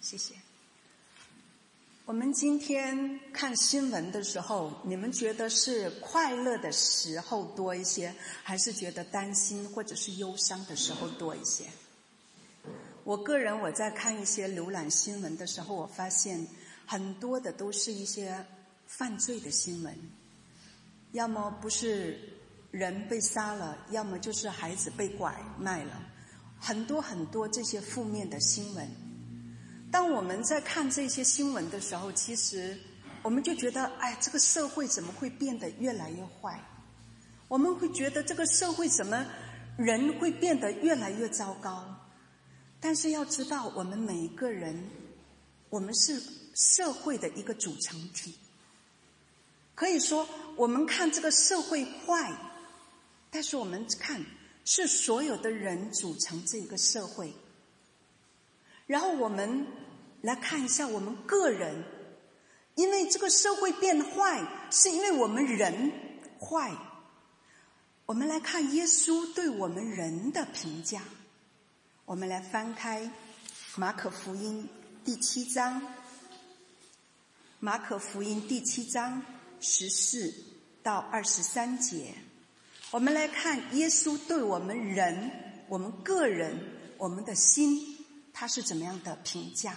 谢谢。我们今天看新闻的时候，你们觉得是快乐的时候多一些，还是觉得担心或者是忧伤的时候多一些？我个人我在看一些浏览新闻的时候，我发现很多的都是一些犯罪的新闻，要么不是人被杀了，要么就是孩子被拐卖了，很多很多这些负面的新闻。当我们在看这些新闻的时候，其实我们就觉得，哎，这个社会怎么会变得越来越坏？我们会觉得这个社会怎么人会变得越来越糟糕？但是要知道，我们每一个人，我们是社会的一个组成体。可以说，我们看这个社会坏，但是我们看是所有的人组成这个社会。然后我们来看一下我们个人，因为这个社会变坏，是因为我们人坏。我们来看耶稣对我们人的评价。我们来翻开马可福音第7章，马可福音第7章14到23节。我们来看耶稣对我们人，我们个人，我们的心，他是怎么样的评价？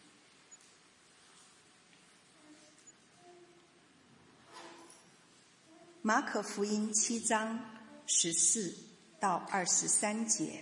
马可福音7章14到23节。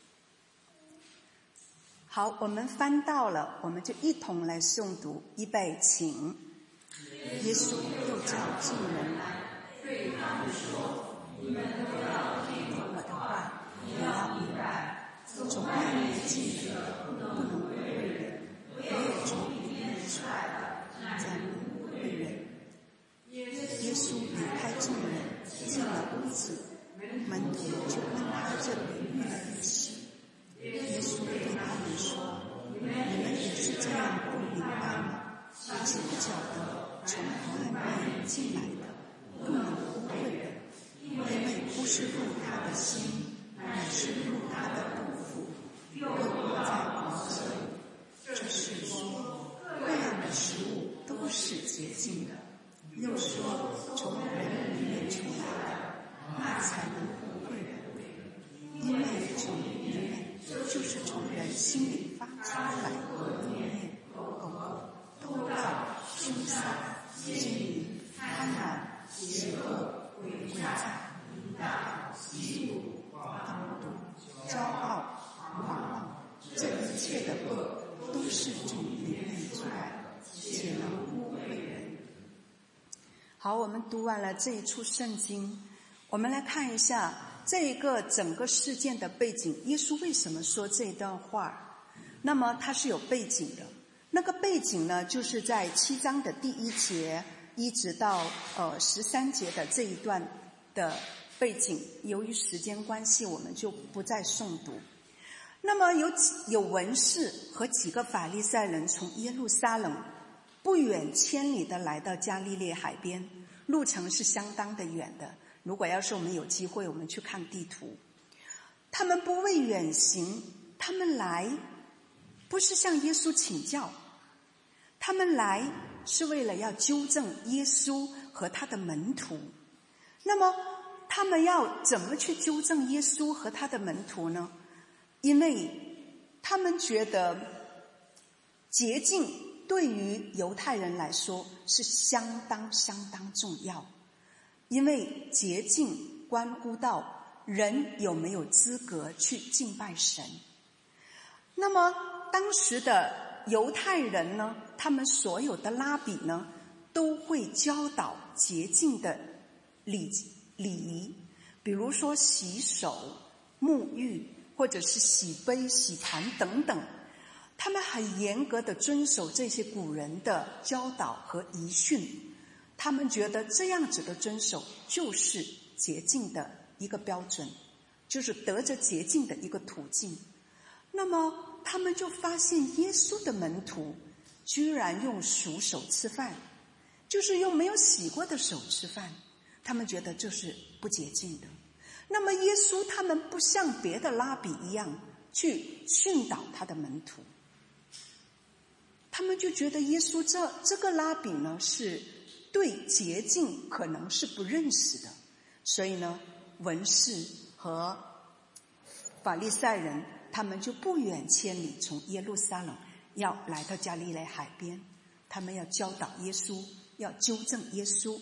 好，我们翻到了，我们就一同来诵读。预备，请。耶稣又叫众人来，对他们说：你们都要听我的话，也要明白，从外面进的不能归人，唯有从里面出来的才能归人。耶稣离开众人，进了屋子，门徒就跟他这里遇了一起。耶稣对他们说：你们也是这样不明白吗？晓不晓得从外面进来的不能污秽人，因为不是入他的心，乃是入他的肚腹，又落在骨子里。这是说各样的食物都是洁净的。又说从人里面出来的，那才能污秽人，因为从里面就是从人心里发出来的恶念、苟合、偷盗、凶杀、奸淫、贪婪、邪恶、诡诈、淫荡、嫉妒、贪妒、骄傲、狂傲，这一切的恶都是从里面出来的，且能污秽人。好，我们读完了这一处圣经，我们来看一下这一个整个事件的背景。耶稣为什么说这段话？那么它是有背景的。那个背景呢，就是在7章的第1节一直到13节的这一段的背景。由于时间关系，我们就不再诵读。那么有文士和几个法利赛人从耶路撒冷不远千里的来到加利利海边，路程是相当的远的。如果要是我们有机会，我们去看地图。他们不为远行，他们来不是向耶稣请教，他们来是为了要纠正耶稣和他的门徒。那么他们要怎么去纠正耶稣和他的门徒呢？因为他们觉得洁净对于犹太人来说是相当重要，因为洁净关乎到人有没有资格去敬拜神。那么当时的犹太人呢，他们所有的拉比呢，都会教导洁净的礼仪，比如说洗手、沐浴，或者是洗杯、洗坛等等。他们很严格的遵守这些古人的教导和遗训，他们觉得这样子的遵守就是洁净的一个标准，就是得着洁净的一个途径。那么他们就发现耶稣的门徒居然用熟手吃饭，就是用没有洗过的手吃饭，他们觉得这是不洁净的。那么耶稣他们不像别的拉比一样去训导他的门徒， 他们就觉得耶稣这个拉比呢是对洁净可能是不认识的，所以呢文士和法利赛人他们就不远千里从耶路撒冷要来到加利利海边，他们要教导耶稣，要纠正耶稣。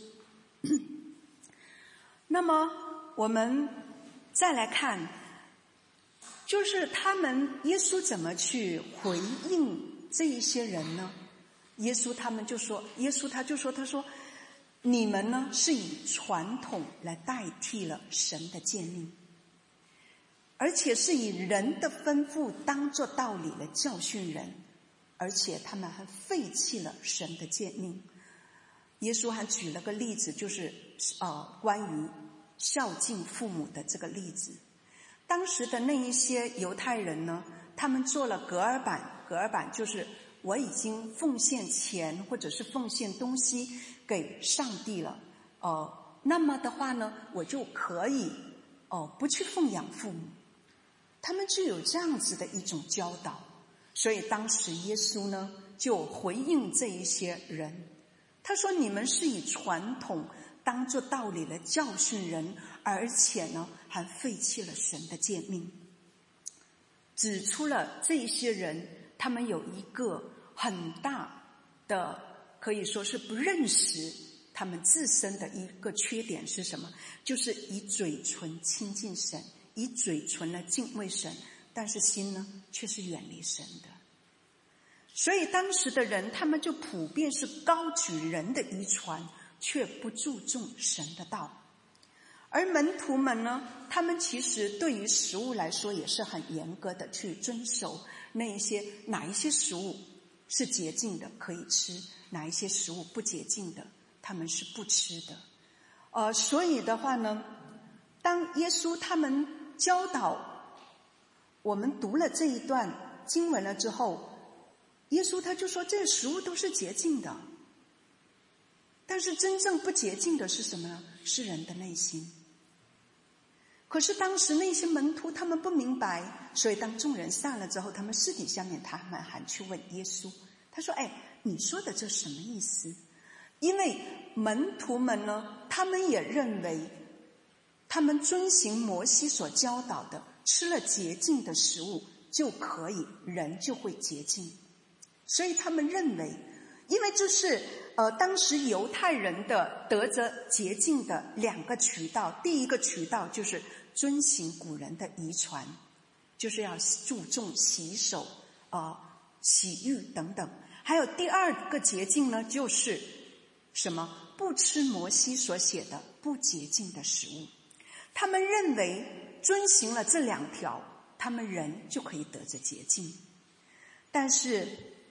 那么我们再来看，就是耶稣怎么去回应这一些人呢？耶稣他就说你们呢是以传统来代替了神的诫命，而且是以人的吩咐当作道理来教训人，而且他们还废弃了神的诫命。耶稣还举了个例子，就是关于孝敬父母的这个例子。当时的那一些犹太人呢，他们做了隔耳板就是我已经奉献钱或者是奉献东西给上帝了，那么的话呢，我就可以不去奉养父母。他们就有这样子的一种教导，所以当时耶稣呢就回应这一些人，他说你们是以传统当作道理来教训人，而且呢还废弃了神的诫命，指出了这一些人他们有一个很大的可以说是不认识他们自身的一个缺点是什么，就是以嘴唇亲近神，以嘴唇来敬畏神，但是心呢却是远离神的。所以当时的人他们就普遍是高举人的遗传，却不注重神的道。而门徒们呢，他们其实对于食物来说也是很严格的去遵守哪一些食物是洁净的可以吃，哪一些食物不洁净的他们是不吃的。所以的话呢，当耶稣他们教导我们读了这一段经文了之后，耶稣他就说这些食物都是洁净的，但是真正不洁净的是什么呢？是人的内心。可是当时那些门徒他们不明白，所以当众人散了之后，他们私底下面他们还去问耶稣，他说你说的这什么意思？因为门徒们呢，他们也认为他们遵行摩西所教导的，吃了洁净的食物就可以，人就会洁净。所以他们认为，因为这是当时犹太人的得着洁净的两个渠道，第一个渠道就是遵行古人的遗传，就是要注重洗手、洗浴等等。还有第二个洁净呢，就是什么？不吃摩西所写的不洁净的食物。他们认为遵行了这两条，他们人就可以得着洁净。但是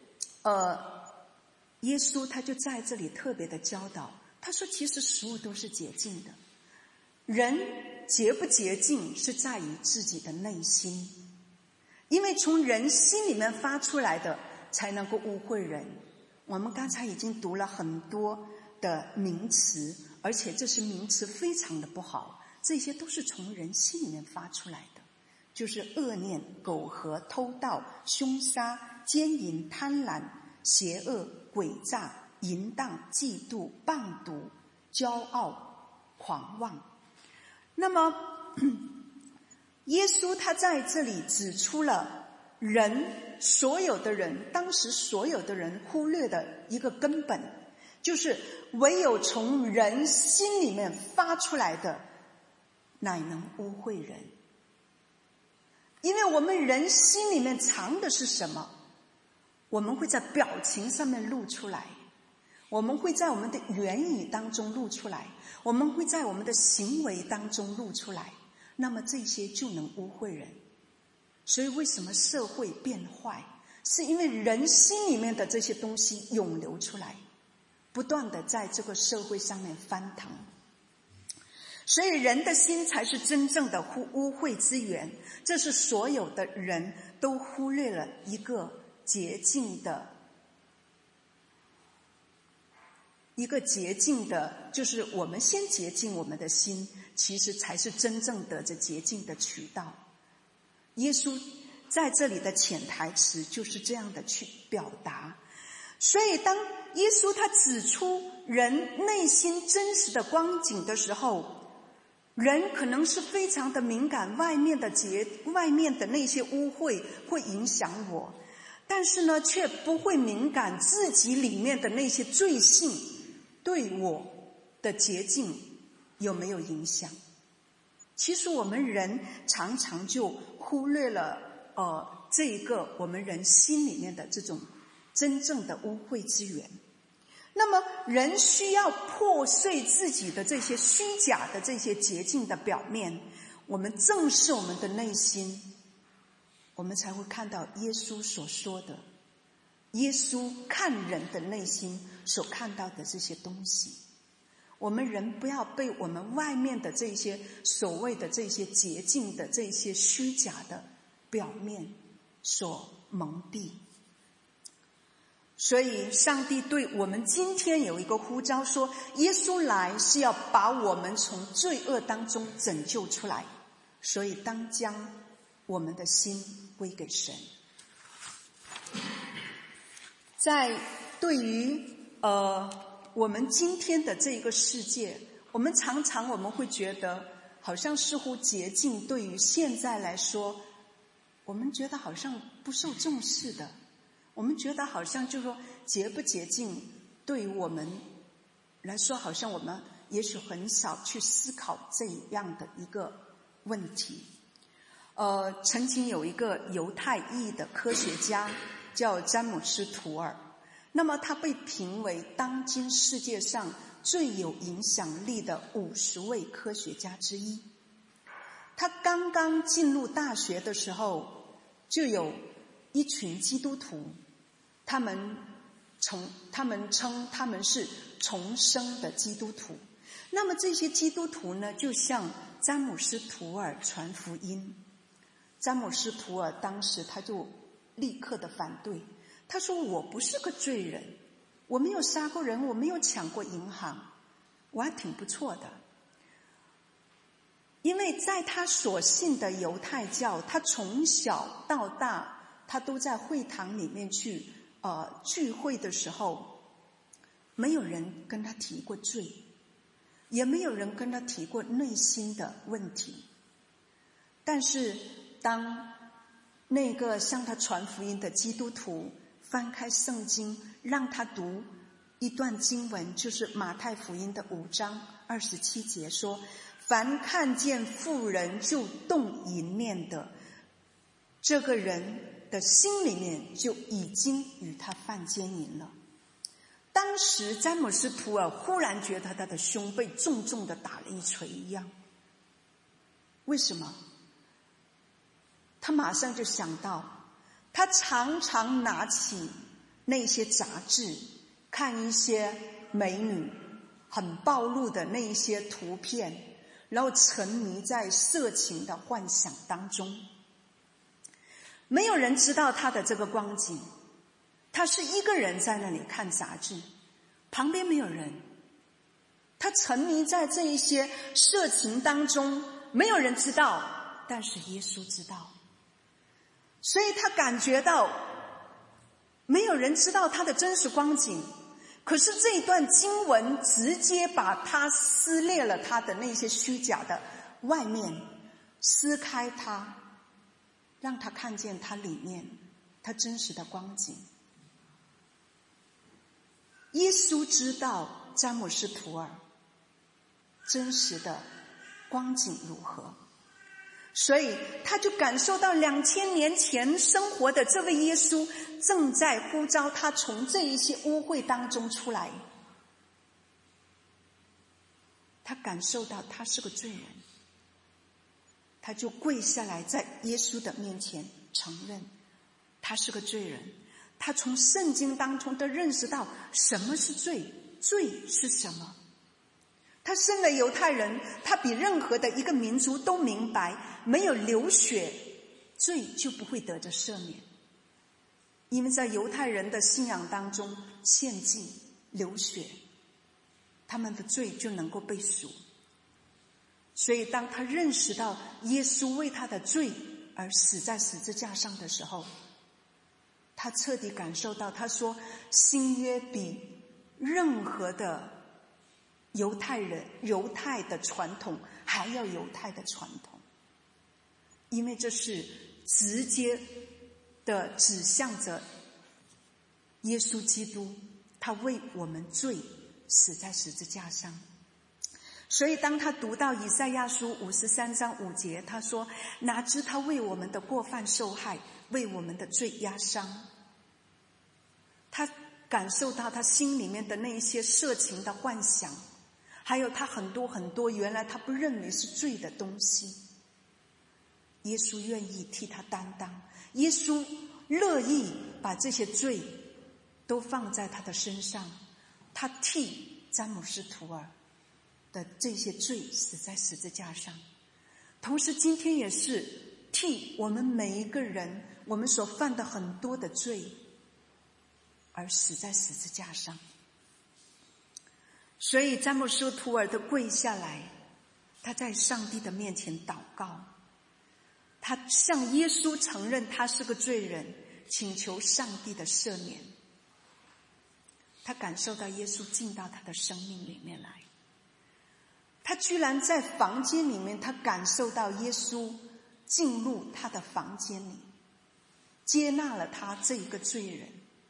耶稣他就在这里特别的教导，他说其实食物都是洁净的，人洁不洁净是在于自己的内心，因为从人心里面发出来的才能够污秽人。我们刚才已经读了很多的名词，而且这些名词非常的不好，这些都是从人心里面发出来的，就是恶念、苟合、偷盗、凶杀、奸淫、贪婪、邪恶、诡诈、淫荡、嫉妒、谤毒、骄傲、狂妄。那么耶稣他在这里指出了所有的人当时所有的人忽略的一个根本，就是唯有从人心里面发出来的乃能污秽人。因为我们人心里面藏的是什么，我们会在表情上面露出来，我们会在我们的言语当中露出来，我们会在我们的行为当中露出来，那么这些就能污秽人。所以为什么社会变坏，是因为人心里面的这些东西涌流出来，不断的在这个社会上面翻腾。所以人的心才是真正的污秽之源，这是所有的人都忽略了一个洁净的，就是我们先洁净我们的心，其实才是真正得着洁净的渠道。耶稣在这里的潜台词就是这样的去表达。 所以当耶稣他指出人内心真实的光景的时候，人可能是非常的敏感，外面的那些污秽会影响我，但是呢却不会敏感自己里面的那些罪性对我的洁净有没有影响。其实我们人常常就忽略了这一个我们人心里面的这种真正的污秽之源。那么人需要破碎自己的这些虚假的这些洁净的表面，我们正视我们的内心，我们才会看到耶稣所说的，耶稣看人的内心所看到的这些东西。我们人不要被我们外面的这些所谓的这些洁净的这些虚假的表面所蒙蔽。所以上帝对我们今天有一个呼召，说耶稣来是要把我们从罪恶当中拯救出来，所以当将我们的心归给神。在对于我们今天的这个世界，我们常常会觉得好像似乎洁净对于现在来说，我们觉得好像不受重视的，我们觉得好像就是说洁不洁净对于我们来说，好像我们也许很少去思考这样的一个问题。曾经有一个犹太裔的科学家叫詹姆斯·图尔，那么他被评为当今世界上最有影响力的50位科学家之一。他刚刚进入大学的时候，就有一群基督徒，他们称他们是重生的基督徒。那么这些基督徒呢，就向詹姆斯·图尔传福音。詹姆斯·图尔当时他就立刻的反对，他说我不是个罪人，我没有杀过人，我没有抢过银行，我还挺不错的。因为在他所信的犹太教，他从小到大他都在会堂里面去聚会的时候，没有人跟他提过罪，也没有人跟他提过内心的问题。但是当那个向他传福音的基督徒翻开圣经，让他读一段经文，就是马太福音的5章27节，说凡看见妇人就动淫念的，这个人的心里面就已经与他犯奸淫了。当时詹姆斯·图尔忽然觉得他的胸被重重的打了一锤一样。为什么？他马上就想到，他常常拿起那些杂志，看一些美女很暴露的那一些图片，然后沉迷在色情的幻想当中。没有人知道他的这个光景，他是一个人在那里看杂志，旁边没有人，他沉迷在这一些色情当中，没有人知道，但是耶稣知道。所以他感觉到没有人知道他的真实光景，可是这一段经文直接把他撕裂了他的那些虚假的外面，撕开他，让他看见他里面他真实的光景。耶稣知道詹姆斯·图尔真实的光景如何，所以他就感受到2000年前生活的这位耶稣正在呼召他从这一些污秽当中出来。他感受到他是个罪人，他就跪下来在耶稣的面前承认他是个罪人。他从圣经当中都认识到什么是罪，罪是什么。他身为犹太人，他比任何的一个民族都明白，没有流血，罪就不会得着赦免。因为在犹太人的信仰当中，献祭流血，他们的罪就能够被赎。所以当他认识到耶稣为他的罪而死在十字架上的时候， 他彻底感受到，他说新约比任何的犹太的传统还要犹太的传统，因为这是直接的指向着耶稣基督，他为我们罪死在十字架上。所以当他读到以赛亚书53章5节，他说哪知他为我们的过犯受害，为我们的罪压伤。他感受到他心里面的那一些色情的幻想，还有他很多原来他不认为是罪的东西，耶稣愿意替他担当，耶稣乐意把这些罪都放在他的身上，他替詹姆斯·图尔的这些罪死在十字架上，同时今天也是替我们每一个人我们所犯的很多的罪而死在十字架上。所以詹姆斯·图尔的跪下来，他在上帝的面前祷告，他向耶稣承认他是个罪人，请求上帝的赦免。他感受到耶稣进到他的生命里面来，他居然在房间里面，他感受到耶稣进入他的房间里，接纳了他这一个罪人。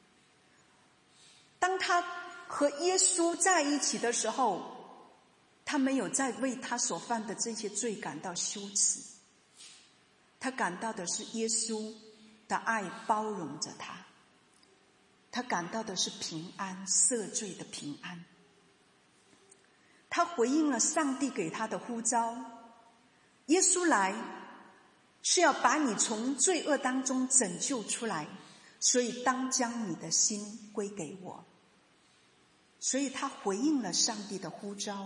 当他和耶稣在一起的时候，他没有再为他所犯的这些罪感到羞耻，他感到的是耶稣的爱包容着他，他感到的是平安，赦罪的平安。他回应了上帝给他的呼召，耶稣来是要把你从罪恶当中拯救出来，所以当将你的心归给我。所以他回应了上帝的呼召。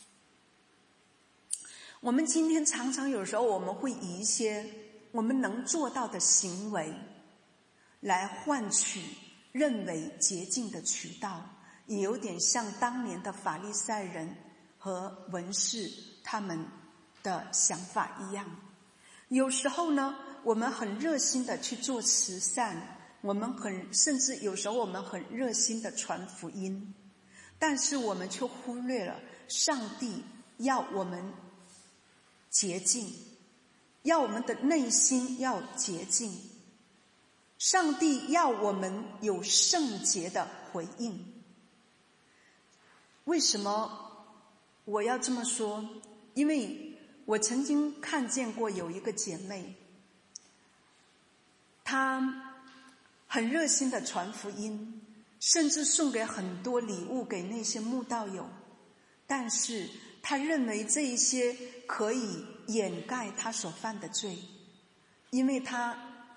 我们今天常常有时候我们会以一些我们能做到的行为来换取认为洁净的渠道，也有点像当年的法利赛人和文士他们的想法一样。有时候呢，我们很热心的去做慈善，甚至有时候我们很热心的传福音，但是我们却忽略了上帝要我们洁净，要我们的内心要洁净，上帝要我们有圣洁的回应。为什么我要这么说？因为我曾经看见过有一个姐妹，她很热心的传福音，甚至送给很多礼物给那些慕道友，但是她认为这一些可以掩盖她所犯的罪，因为她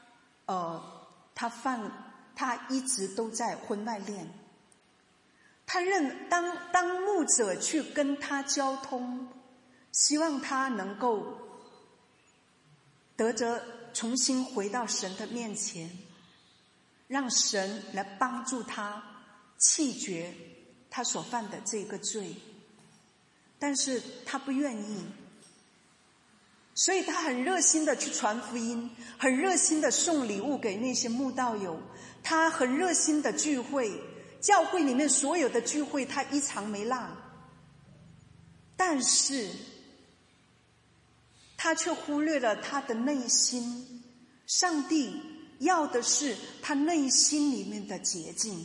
一直都在婚外恋。他当牧者去跟他交通，希望他能够得着重新回到神的面前，让神来帮助他弃绝他所犯的这个罪，但是他不愿意，所以他很热心的去传福音，很热心的送礼物给那些慕道友，他很热心的聚会，教会里面所有的聚会他一场没落，但是他却忽略了他的内心，上帝要的是他内心里面的洁净。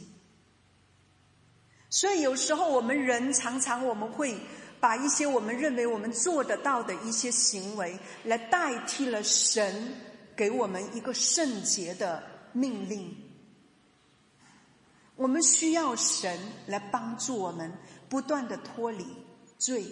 所以有时候我们人常常我们会把一些我们认为我们做得到的一些行为来代替了神给我们一个圣洁的命令。我们需要神来帮助我们不断的脱离罪。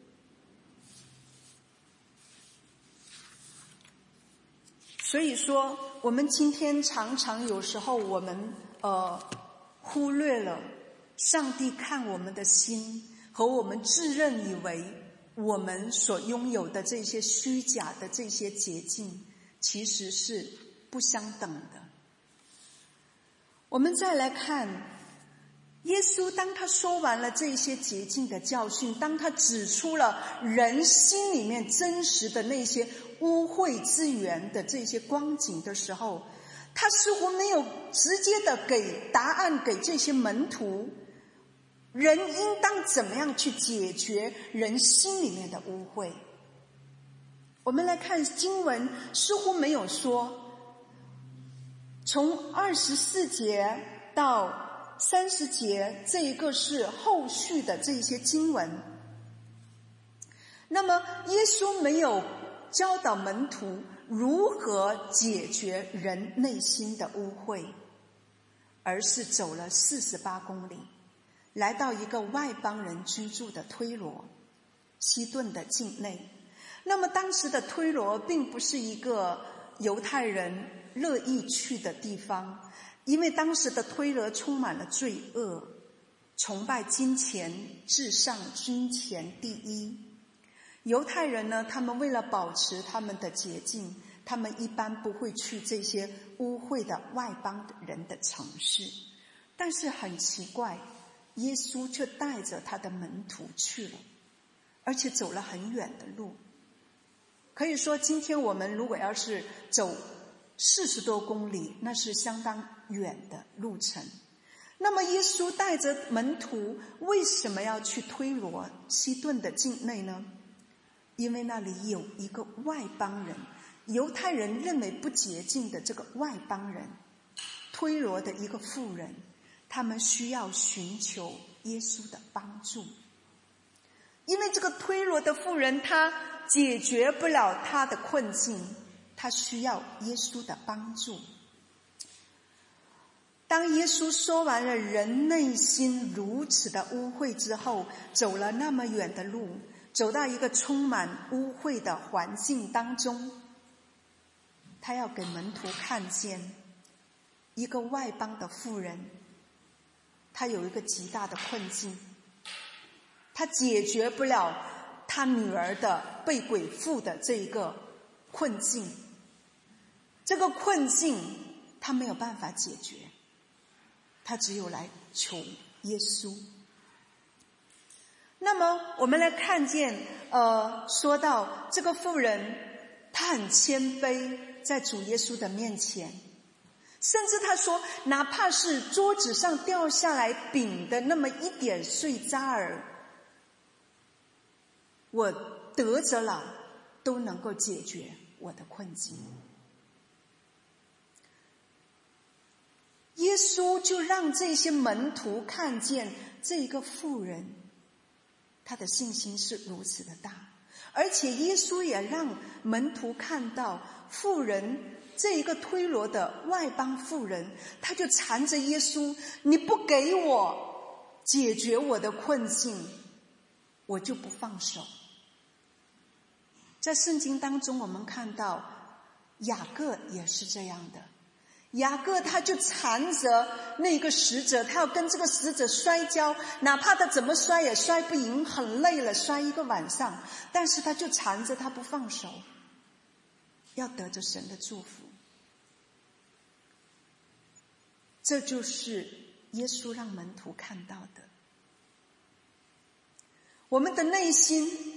所以说我们今天常常有时候我们忽略了上帝看我们的心和我们自认以为我们所拥有的这些虚假的这些洁净其实是不相等的。我们再来看耶稣，当他说完了这些洁净的教训，当他指出了人心里面真实的那些污秽之源的这些光景的时候， 他似乎没有直接的给答案给这些门徒，人应当怎么样去解决人心里面的污秽。我们来看经文，似乎没有说，从24节到30节，这一个是后续的这些经文。那么耶稣没有教导门徒如何解决人内心的污秽，而是走了48公里，来到一个外邦人居住的推罗西顿的境内。那么当时的推罗并不是一个犹太人乐意去的地方，因为当时的推罗充满了罪恶，崇拜金钱至上，金钱第一。犹太人呢，他们为了保持他们的洁净，他们一般不会去这些污秽的外邦人的城市。但是很奇怪，耶稣却带着他的门徒去了，而且走了很远的路。可以说今天我们如果要是走40多公里，那是相当远的路程。那么耶稣带着门徒为什么要去推罗西顿的境内呢？因为那里有一个外邦人，犹太人认为不洁净的这个外邦人，推罗的一个妇人，他们需要寻求耶稣的帮助。因为这个推罗的妇人，她解决不了她的困境，她需要耶稣的帮助。当耶稣说完了人内心如此的污秽之后，走了那么远的路，走到一个充满污秽的环境当中，他要给门徒看见一个外邦的妇人，他有一个极大的困境，他解决不了他女儿的被鬼附的这一个困境，这个困境他没有办法解决，他只有来求耶稣。那么我们来看见说到这个妇人，她很谦卑，在主耶稣的面前，甚至她说哪怕是桌子上掉下来饼的那么一点碎渣儿，我得着了都能够解决我的困境。耶稣就让这些门徒看见这个妇人，他的信心是如此的大，而且耶稣也让门徒看到妇人，这一个推罗的外邦妇人，他就缠着耶稣，你不给我解决我的困境，我就不放手。在圣经当中我们看到雅各也是这样的，雅各他就缠着那个使者，他要跟这个使者摔跤，哪怕他怎么摔也摔不赢，很累了，摔一个晚上，但是他就缠着他不放手，要得着神的祝福。这就是耶稣让门徒看到的。我们的内心，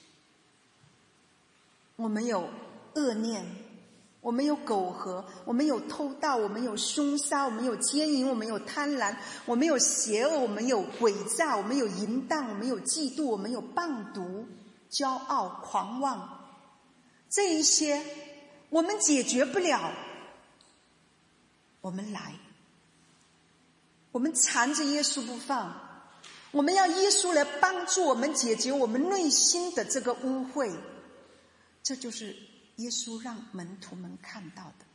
我们有恶念，我们有苟合，我们有偷盗，我们有凶杀，我们有奸淫，我们有贪婪，我们有邪恶，我们有诡诈，我们有淫荡，我们有嫉妒，我们有谤毒、骄傲、狂妄，这一些我们解决不了，我们来，我们缠着耶稣不放，我们要耶稣来帮助我们解决我们内心的这个污秽。这就是耶稣让门徒们看到的。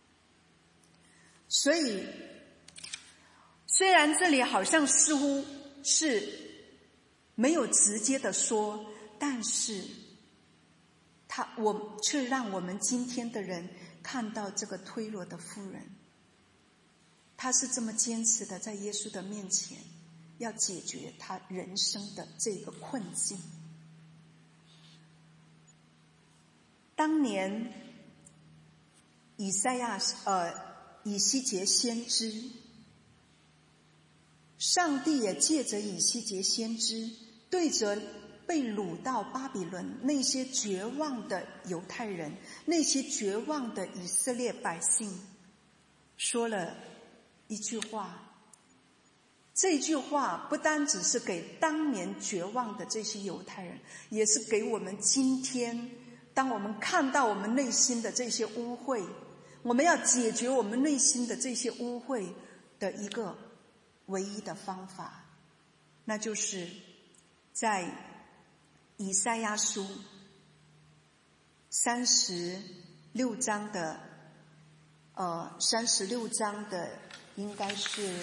所以虽然这里好像似乎是没有直接的说，但是我却让我们今天的人看到这个推罗的妇人，她是这么坚持的在耶稣的面前要解决她人生的这个困境。当年以西结先知，上帝也借着以西结先知对着被掳到巴比伦那些绝望的犹太人，那些绝望的以色列百姓， 说了一句话，这句话不单只是给当年绝望的这些犹太人，也是给我们今天，当我们看到我们内心的这些污秽，我们要解决我们内心的这些污秽的一个唯一的方法，那就是在以赛亚书36章的应该是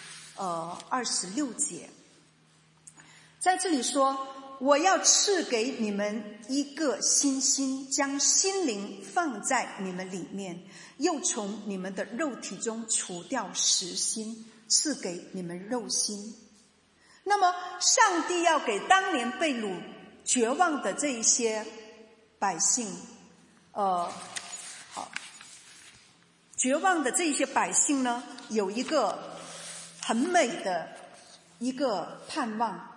26节，在这里说，我要赐给你们一个新心，将心灵放在你们里面，又从你们的肉体中除掉实心，赐给你们肉心。那么上帝要给当年被掳绝望的这一些百姓绝望的这一些百姓呢，有一个很美的一个盼望，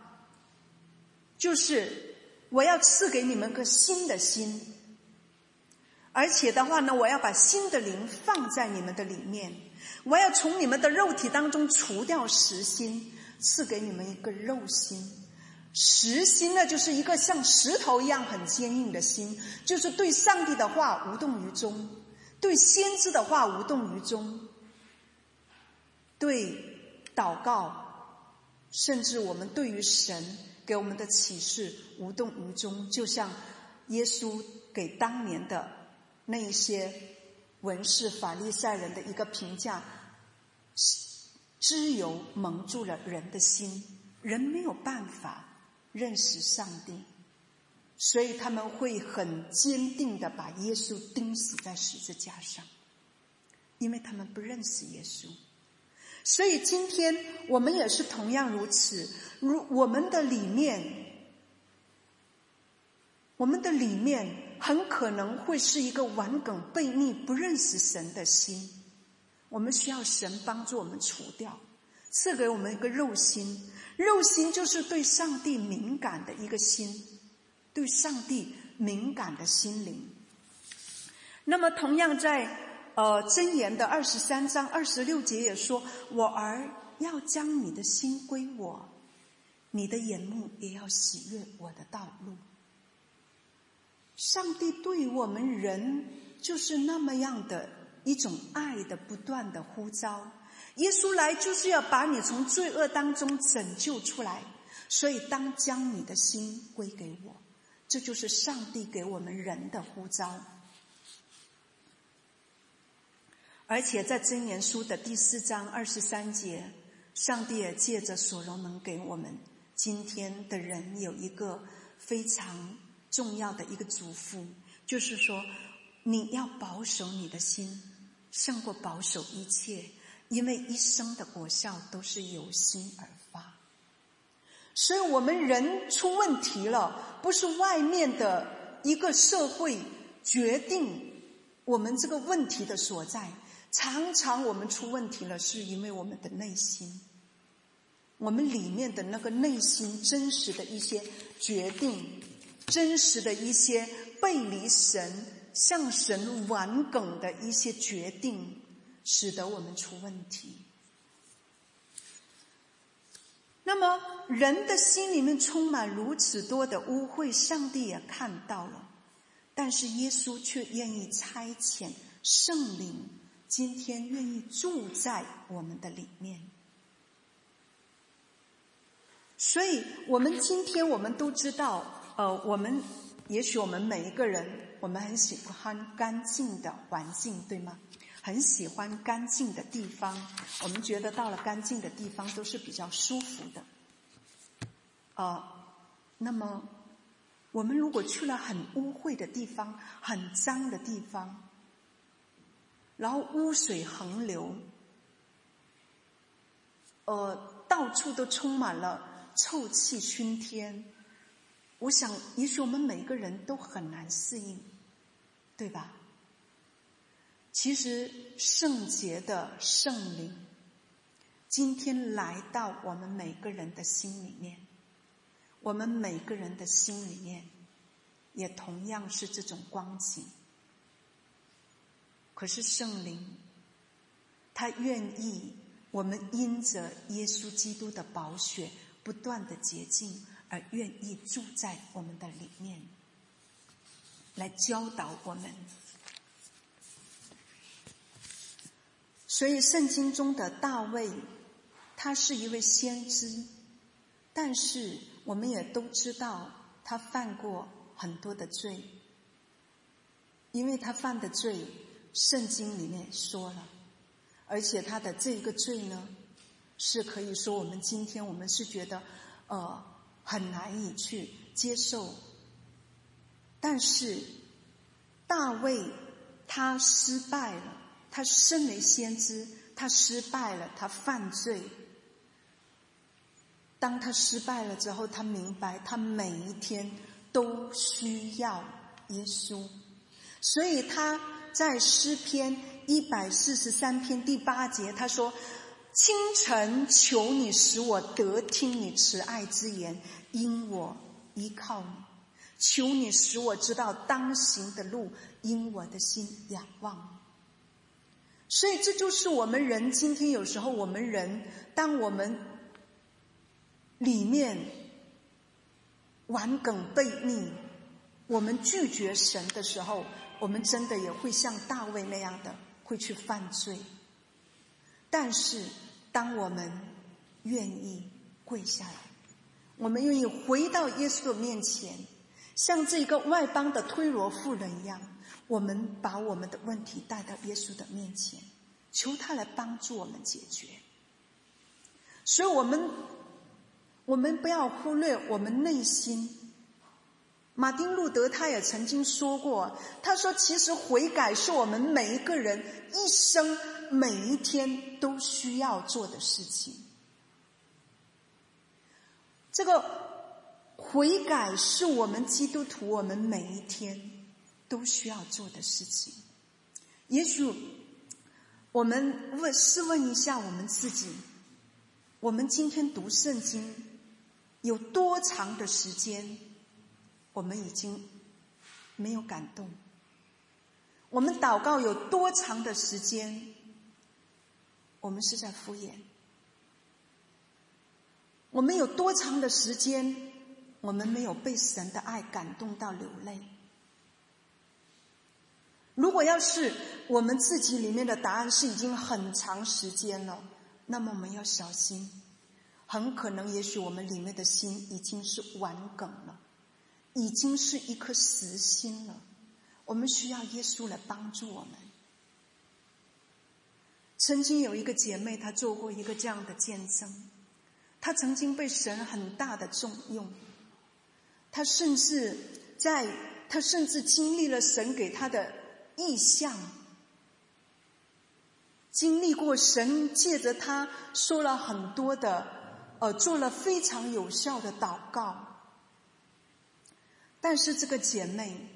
就是我要赐给你们个新的心，而且的话呢，我要把新的灵放在你们的里面，我要从你们的肉体当中除掉实心，赐给你们一个肉心。实心呢，就是一个像石头一样很坚硬的心，就是对上帝的话无动于衷，对先知的话无动于衷，对祷告，甚至我们对于神给我们的启示无动于衷，就像耶稣给当年的那一些文士法利赛人的一个评价，脂油蒙住了人的心，人没有办法认识上帝，所以他们会很坚定地把耶稣钉死在十字架上，因为他们不认识耶稣。所以今天我们也是同样如此，我们的里面很可能会是一个顽梗悖逆不认识神的心，我们需要神帮助我们除掉，赐给我们一个肉心。肉心就是对上帝敏感的一个心，对上帝敏感的心灵。那么同样在箴言的23章26节也说，我儿要将你的心归我，你的眼目也要喜悦我的道路。上帝对于我们人就是那么样的一种爱的不断的呼召，耶稣来就是要把你从罪恶当中拯救出来，所以当将你的心归给我，这就是上帝给我们人的呼召。而且在箴言书的第4章23节，上帝也借着所罗门给我们今天的人有一个非常重要的一个嘱咐，就是说你要保守你的心胜过保守一切，因为一生的果效都是由心而发。所以我们人出问题了，不是外面的一个社会决定我们这个问题的所在，常常我们出问题了，是因为我们的内心，我们里面的那个内心真实的一些决定，真实的一些背离神向神顽梗的一些决定，使得我们出问题。那么人的心里面充满如此多的污秽，上帝也看到了，但是耶稣却愿意差遣圣灵，今天愿意住在我们的里面。所以我们今天我们都知道，也许我们每一个人，我们很喜欢干净的环境，对吗？很喜欢干净的地方，我们觉得到了干净的地方都是比较舒服的。那么我们如果去了很污秽的地方，很脏的地方，然后污水横流，到处都充满了臭气熏天，我想也许我们每个人都很难适应，对吧？其实圣洁的圣灵今天来到我们每个人的心里面，我们每个人的心里面也同样是这种光景。可是圣灵他愿意我们因着耶稣基督的宝血不断的洁净，而愿意住在我们的里面，来教导我们。所以圣经中的大卫，他是一位先知，但是我们也都知道他犯过很多的罪，因为他犯的罪圣经里面说了，而且他的这个罪呢，是可以说我们今天我们是觉得很难以去接受。但是大卫他失败了，他身为先知，他失败了，他犯罪。当他失败了之后，他明白他每一天都需要耶稣，所以他在诗篇143篇第8节他说，清晨求你使我得听你慈爱之言，因我依靠你，求你使我知道当行的路，因我的心仰望。所以这就是我们人今天有时候我们人，当我们里面顽梗悖逆，我们拒绝神的时候，我们真的也会像大卫那样的会去犯罪。但是当我们愿意跪下来，我们愿意回到耶稣的面前，像这个外邦的推罗妇人一样，我们把我们的问题带到耶稣的面前，求他来帮助我们解决。所以我们不要忽略我们内心。马丁路德他也曾经说过，他说其实悔改是我们每一个人一生每一天都需要做的事情。这个悔改是我们基督徒我们每一天都需要做的事情。也许我们试问一下我们自己，我们今天读圣经有多长的时间我们已经没有感动？我们祷告有多长的时间我们是在敷衍？我们有多长的时间我们没有被神的爱感动到流泪？如果要是我们自己里面的答案是已经很长时间了，那么我们要小心，很可能也许我们里面的心已经是顽梗了，已经是一颗死心了。我们需要耶稣来帮助我们。曾经有一个姐妹，她做过一个这样的见证，她曾经被神很大的重用，她甚至经历了神给她的异象，经历过神借着她说了很多的做了非常有效的祷告。但是这个姐妹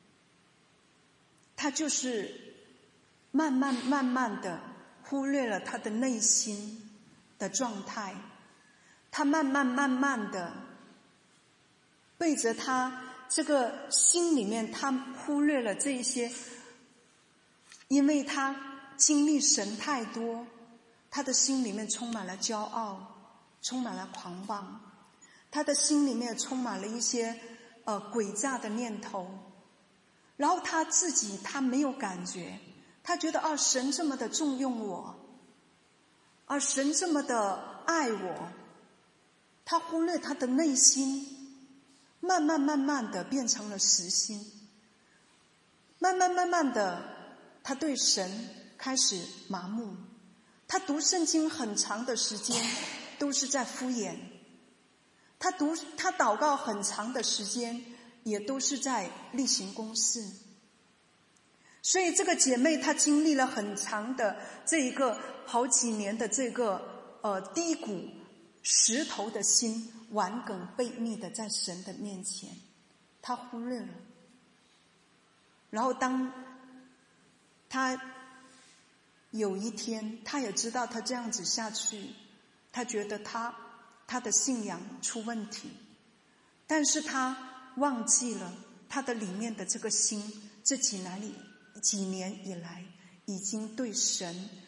她就是慢慢的忽略了她的内心的状态，她慢慢的背着她这个心里面，她忽略了这一些，因为她经历神太多，她的心里面充满了骄傲，充满了狂妄，她的心里面充满了一些诡诈的念头。然后她自己她没有感觉，她觉得神这么的重用我，神这么的爱我，她忽略她的内心，慢慢的变成了实心，慢慢的她对神开始麻木，她读圣经很长的时间都是在敷衍，她祷告很长的时间也都是在例行公事。所以这个姐妹她经历了很长的这一个好几年的这个低谷，石头的心顽梗悖逆的在神的面前，她忽略了。然后当她有一天她也知道她这样子下去，她觉得她的信仰出问题，但是她忘记了她的里面的这个心，这几年以来已经对神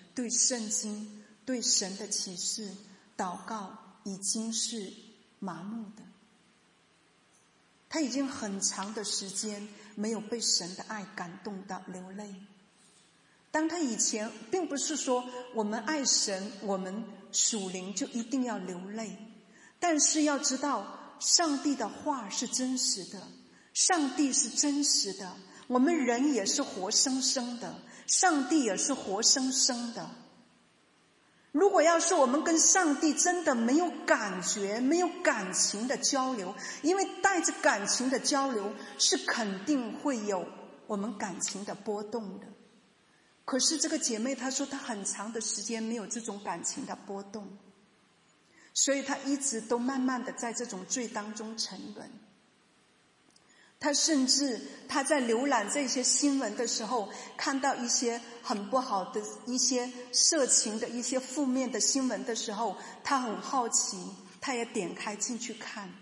对圣经、对神的启示祷告已经是麻木的。他已经很长的时间没有被神的爱感动到流泪。当他以前并不是说我们爱神，我们属灵就一定要流泪，但是要知道上帝的话是真实的，上帝是真实的，我们人也是活生生的，上帝也是活生生的。如果要是我们跟上帝真的没有感觉、没有感情的交流，因为带着感情的交流是肯定会有我们感情的波动的。可是这个姐妹她说她很长的时间没有这种感情的波动，所以她一直都慢慢的在这种罪当中沉沦。她甚至她在浏览这些新闻的时候，看到一些很不好的一些色情的一些负面的新闻的时候，她很好奇，她也点开进去看。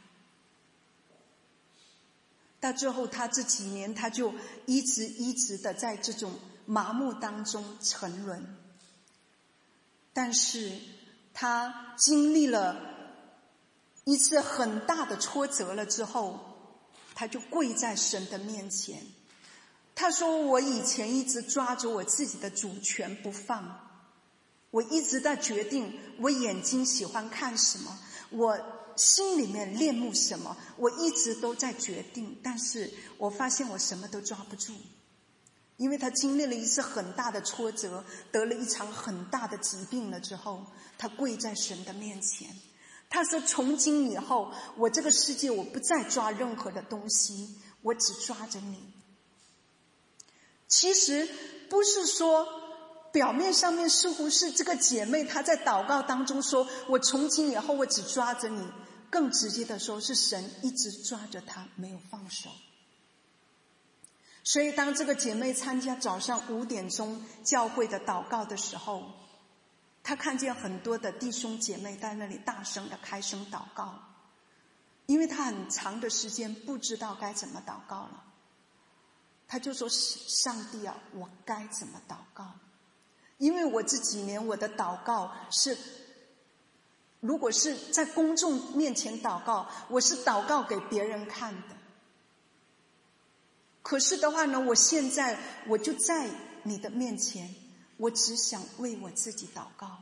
到最后她这几年她就一直的在这种麻木当中沉沦。但是她经历了一次很大的挫折了之后，他就跪在神的面前。他说，我以前一直抓着我自己的主权不放，我一直在决定我眼睛喜欢看什么，我心里面恋慕什么，我一直都在决定，但是我发现我什么都抓不住。因为他经历了一次很大的挫折，得了一场很大的疾病了之后，他跪在神的面前。他说，从今以后我这个世界我不再抓任何的东西，我只抓着你。其实不是说表面上面似乎是这个姐妹她在祷告当中说，我从今以后我只抓着你，更直接的说是神一直抓着她没有放手。所以当这个姐妹参加早上5点钟教会的祷告的时候，他看见很多的弟兄姐妹在那里大声的开声祷告，因为他很长的时间不知道该怎么祷告了。他就说，上帝啊，我该怎么祷告？因为我这几年我的祷告是，如果是在公众面前祷告，我是祷告给别人看的。可是的话呢，我现在我就在你的面前，我只想为我自己祷告。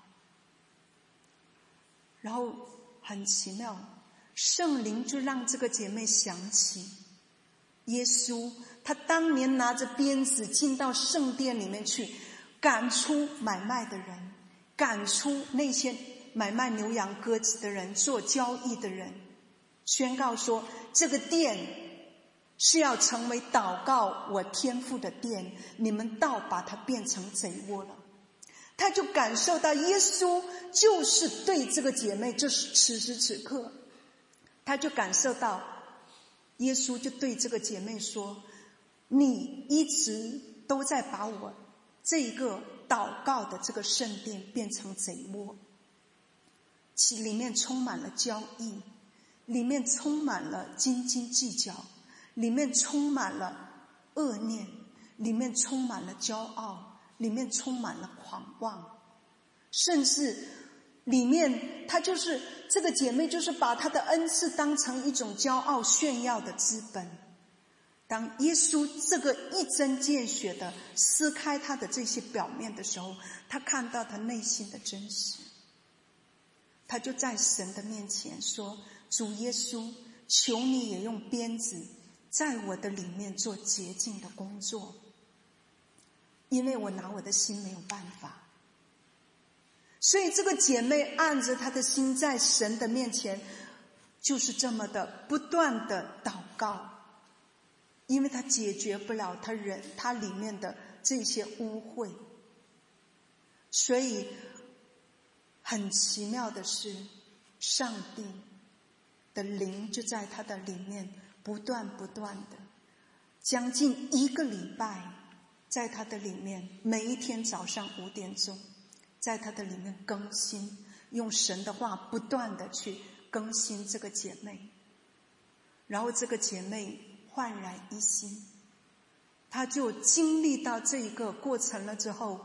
然后很奇妙，圣灵就让这个姐妹想起耶稣，他当年拿着鞭子进到圣殿里面去，赶出买卖的人，赶出那些买卖牛羊鸽子的人，做交易的人，宣告说这个殿是要成为祷告我天父的殿，你们倒把它变成贼窝了。他就感受到耶稣就是对这个姐妹，就是此时此刻他就感受到耶稣就对这个姐妹说，你一直都在把我这一个祷告的这个圣殿变成贼窝，其里面充满了交易，里面充满了斤斤计较，里面充满了恶念，里面充满了骄傲，里面充满了狂妄，甚至里面她就是这个姐妹就是把她的恩赐当成一种骄傲炫耀的资本。当耶稣这个一针见血的撕开她的这些表面的时候，她看到她内心的真实，她就在神的面前说，主耶稣，求你也用鞭子在我的里面做洁净的工作，因为我拿我的心没有办法。所以这个姐妹按着她的心在神的面前就是这么的不断的祷告，因为她解决不了她里面的这些污秽。所以很奇妙的是，上帝的灵就在她的里面不断的，将近1个礼拜，在她的里面每一天早上5点钟，在她的里面更新，用神的话不断的去更新这个姐妹。然后这个姐妹焕然一新，她就经历到这一个过程了之后，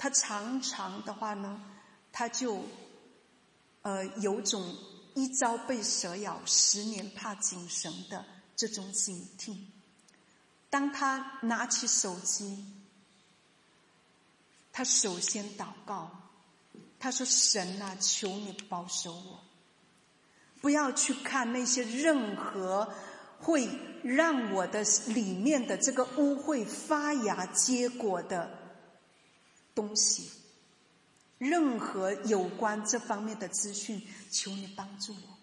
他常常的话呢，他就有种一朝被蛇咬，10年怕井绳的这种警惕。当他拿起手机，他首先祷告，他说：神啊，求你保守我，不要去看那些任何会让我的里面的这个污秽发芽结果的东西，任何有关这方面的资讯，求你帮助我。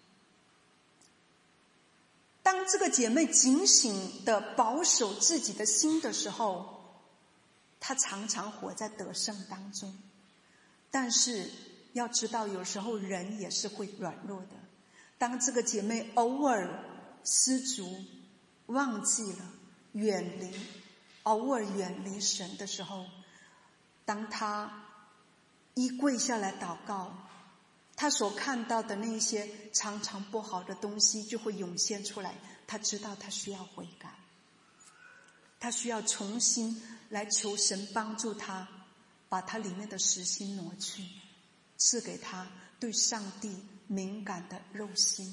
当这个姐妹警醒的保守自己的心的时候，她常常活在得胜当中。但是要知道，有时候人也是会软弱的。当这个姐妹偶尔失足，忘记了偶尔远离神的时候，当她一跪下来祷告，她所看到的那些常常不好的东西就会涌现出来。她知道她需要悔改，她需要重新来求神帮助她，把她里面的实心挪去，赐给她对上帝敏感的肉心。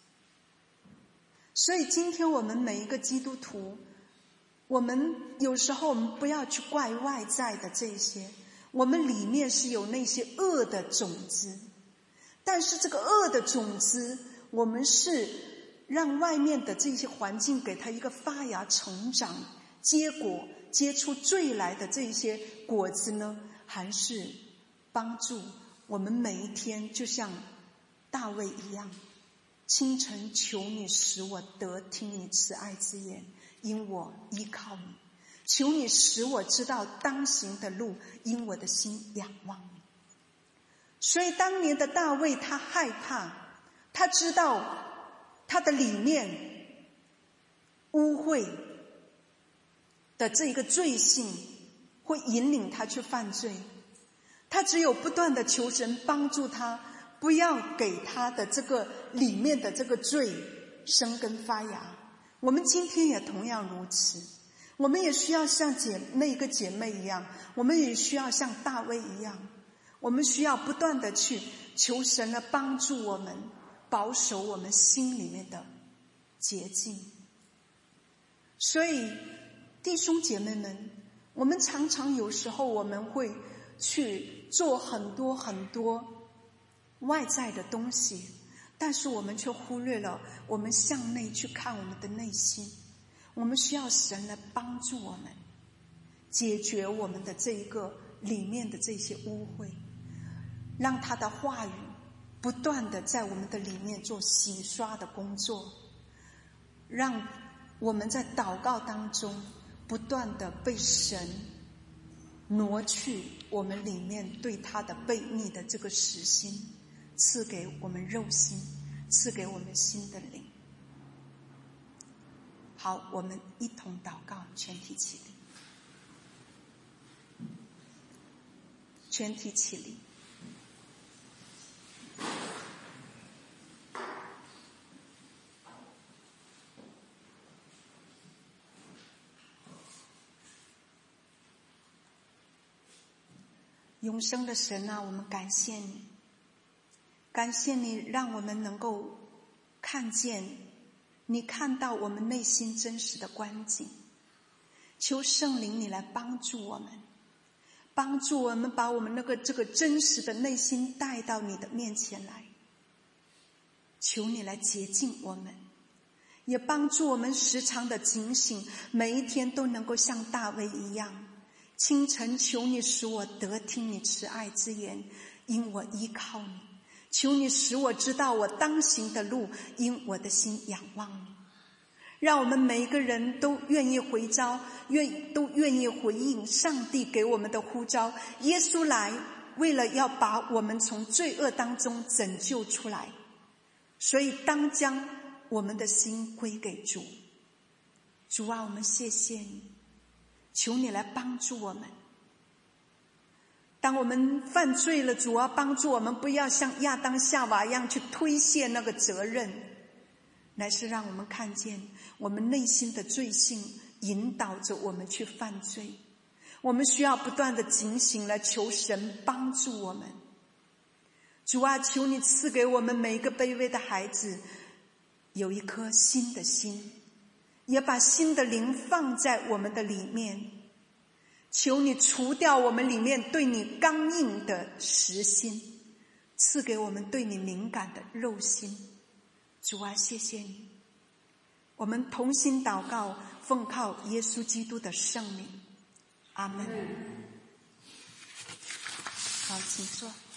所以今天我们每一个基督徒，我们有时候我们不要去怪外在的这些，我们里面是有那些恶的种子，但是这个恶的种子，我们是让外面的这些环境给它一个发芽成长结果结出罪来的这些果子呢，还是帮助我们每一天就像大卫一样，清晨求你使我得听你慈爱之言，因我依靠你。求你使我知道当行的路，因我的心仰望你。所以当年的大卫他害怕，他知道他的里面污秽的这一个罪性会引领他去犯罪，他只有不断的求神帮助他，不要给他的这个里面的这个罪生根发芽。我们今天也同样如此，我们也需要像那个姐妹一样，我们也需要像大卫一样，我们需要不断的去求神来帮助我们，保守我们心里面的洁净。所以弟兄姐妹们，我们常常有时候我们会去做很多很多外在的东西，但是我们却忽略了我们向内去看我们的内心。我们需要神来帮助我们解决我们的这一个里面的这些污秽，让他的话语不断的在我们的里面做洗刷的工作，让我们在祷告当中不断的被神挪去我们里面对他的悖逆的这个实心，赐给我们肉心，赐给我们新的灵。好，我们一同祷告，全体起立，全体起立。永生的神啊，我们感谢你，感谢你让我们能够看见你，看到我们内心真实的光景。求圣灵你来帮助我们，帮助我们把我们这个真实的内心带到你的面前来。求你来洁净我们，也帮助我们时常的警醒，每一天都能够像大卫一样，清晨求你使我得听你慈爱之言，因我依靠你。求你使我知道我当行的路，因我的心仰望你。让我们每一个人都愿意回招，都愿意回应上帝给我们的呼召。耶稣来为了要把我们从罪恶当中拯救出来，所以当将我们的心归给主。主啊，我们谢谢你，求你来帮助我们。当我们犯罪了，主啊，帮助我们不要像亚当夏娃一样去推卸那个责任，乃是让我们看见我们内心的罪性引导着我们去犯罪。 我们需要不断的警醒来求神帮助我们。主啊，求你赐给我们每一个卑微的孩子有一颗新的心，也把新的灵放在我们的里面。求你除掉我们里面对你刚硬的实心，赐给我们对你敏感的肉心。主啊，谢谢你。我们同心祷告，奉靠耶稣基督的圣名，阿们。好，请坐。